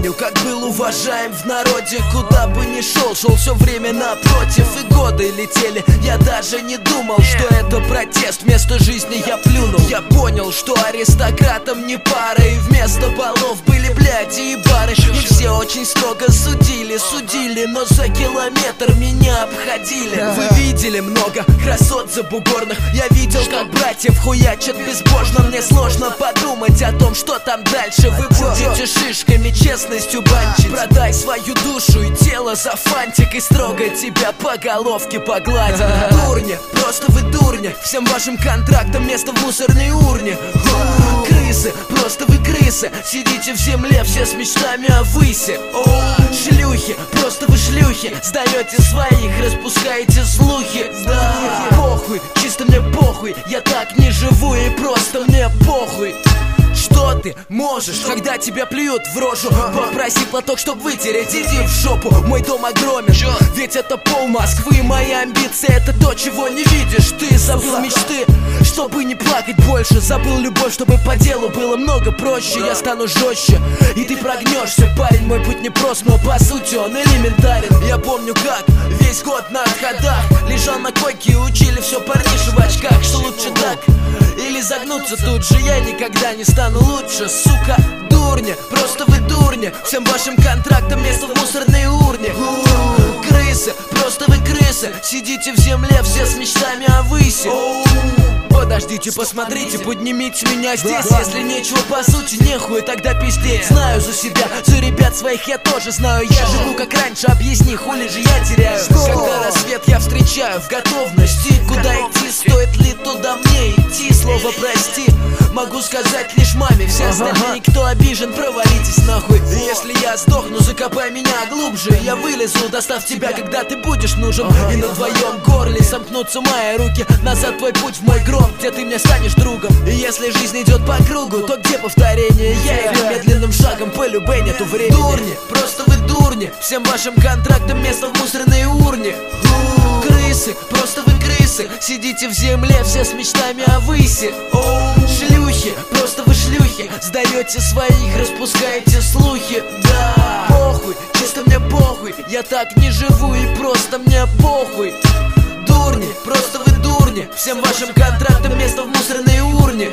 помню, как был уважаем в народе. Куда бы ни шел, шел все время напротив. И годы летели, я даже не думал, что это протест. Вместо жизни я плюнул. Я понял, что аристократам не пара. И вместо балов были бляди и бары. И все очень строго судили, но за километр меня обходили. Вы видели много красот забугорных. Я видел, как братьев хуячат безбожно. Мне сложно подумать о том, что там дальше. Вы будете шишками, честностью банчить. Продай свою душу и тело за фантик, и строго тебя по головке погладить. Дурни, просто вы дурни. Всем вашим контрактам место в мусорной урне. Крысы, просто вы крысы. Сидите в земле все с мечтами о высе. Шлюхи, просто вы шлюхи. Сдаете своих, распускаете слухи. Похуй, чисто мне похуй. Я так не живу и просто мне похуй. Что ты можешь, когда тебя плюют в рожу? Попроси платок, чтоб вытереть, иди в жопу. Мой дом огромен, ведь это пол Москвы. Мои амбиции — это то, чего не видишь. Ты забыл мечты, чтобы не плакать больше. Забыл любовь, чтобы по делу было много проще. Я стану жестче, и ты прогнешься. Парень, мой путь не прост, но по сути он элементарен. Я помню, как весь год на отходах лежал на койке и учили все парниши в очках. Что лучше так или загнуться тут же? Я никогда не стану лучше, сука. Дурни, просто вы дурни. Всем вашим контрактам место в мусорной урне. Крысы, просто вы крысы. Сидите в земле все с мечтами о высе. Подождите, посмотрите, поднимите меня здесь. Если нечего по сути, нехуй тогда пиздеть. Знаю за себя, за ребят своих я тоже знаю. Я живу как раньше, объясни, хули же я теряю. Когда рассвет я встречаю в готовности. Куда идти, стоит ли туда мне идти? Слово прости могу сказать лишь маме. Все остальные, кто обижен, провалитесь нахуй. Если я сдохну, закопай меня глубже. Я вылезу, достав тебя, когда ты будешь нужен. И на твоем горле сомкнутся мои руки. Назад твой путь в мой гроб, где ты мне станешь другом. И если жизнь идет по кругу, то где повторение? Я иду медленным шагом, по любой нету времени. Дурни, просто вы дурни. Всем вашим контрактам место в мусорной урне. Крысы, просто вы крысы. Сидите в земле все с мечтами о высе. Шлюхи, просто вы шлюхи. Сдаете своих, распускаете слухи. Да, похуй, чисто мне похуй. Я так не живу и просто мне похуй. Дурни, просто вы дурни. Всем вашим контрактам место в мусорной урне.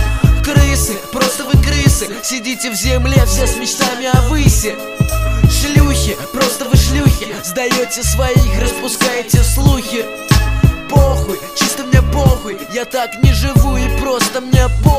Крысы, просто вы крысы. Сидите в земле все с мечтами о высе. Шлюхи, просто вы шлюхи. Сдаете своих, распускаете слухи. Похуй, чисто мне похуй. Я так не живу и просто мне похуй.